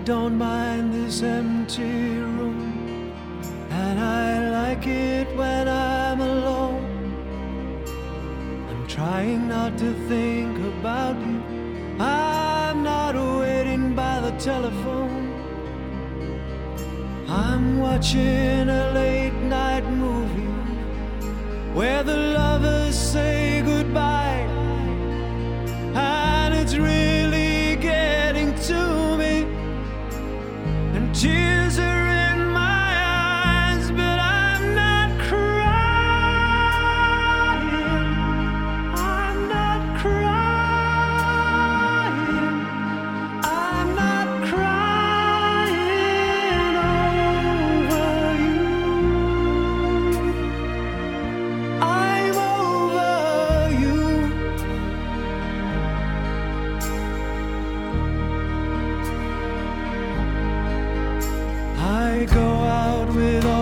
don't mind this empty room, and I like it when I'm alone. I'm trying not to think about you. I'm not waiting by the telephone. I'm watching a late night movie where the lovers say goodbye, and it's really getting to me, and tears are in my eyes, but I'm not crying. I'm not crying. I'm not crying over you. I'm over you. I go out with all